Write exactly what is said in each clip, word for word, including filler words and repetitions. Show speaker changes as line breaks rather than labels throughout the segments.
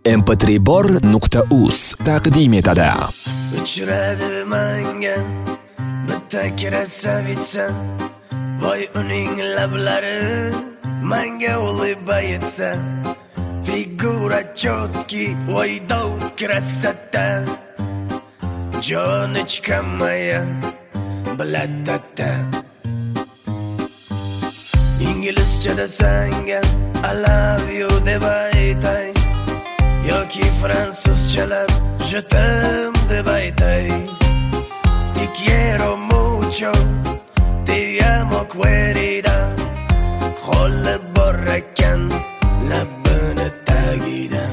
em p tre bor nuqta uz taqdim etadi.
Uchradi menga bitta krasavitsa, voy uning lablari menga ulib aytsa, figura chotki, voy Davud krasata, joni chiqamaya bilatata. İngilizcede senga I love you deb aytay, yoki fransuzchalab je t'aime deb aytay. Te quiero mucho, te amo querida, qo'li bor ekan labini tagida.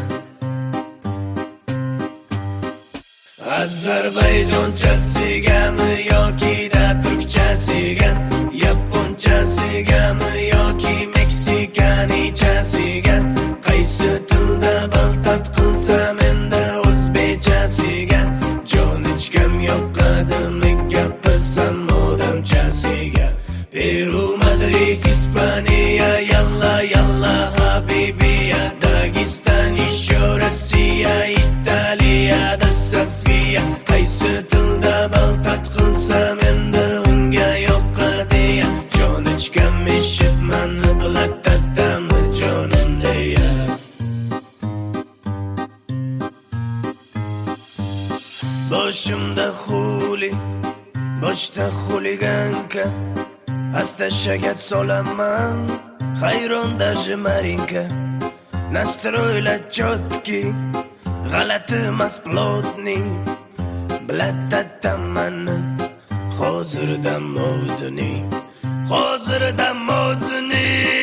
Ozarbayjonchasigami yoki da turkchasiga, yaponchasigami yoki meksikanichasiga, qaysi tilda baltat qilsam endi o'zbekchasiga, joni chiqam yoqadimi gapirsam odamchasiga. Peru, Madrid, Ispaniya, yalla yalla habibiya, Dagestan, еще Россия, Italiya da Safiya, qaysi tilda baltat qilsam endi unga yoqadiya, joni chiqam eshitman bilatadami jonim deya. Boshimda xuli, boshda xuliganka, asta shagat solaman, hayron даже Marinka. Nastroyla chotki, g'alati masplotni, bilatadamani hozirda modni, hozirda modni.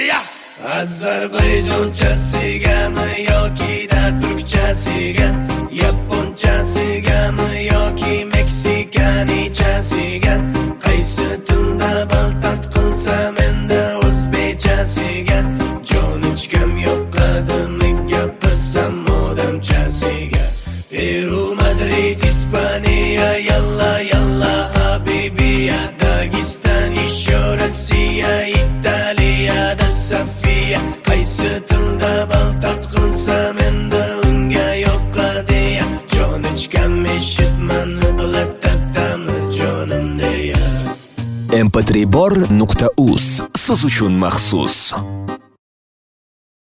Ozarbayjonchasigami yoki da turkchasiga, yaponchasigami yoki meksikanichasiga, qaysi tilda baltat qilsam endi o'zbekchasiga, joni chiqam yoqadimi gapirsam odamchasiga. Peru, Madrid, Ispaniya, yalla yalla habibiya, Dagestan, еще Россия, Italiya da Safiya, qaysi tilda baltat qilsam endi unga yoqadiya, joni chiqam eshitman bilatadami jonim deya.
em p tre bor nuqta uz siz uchun maxsus.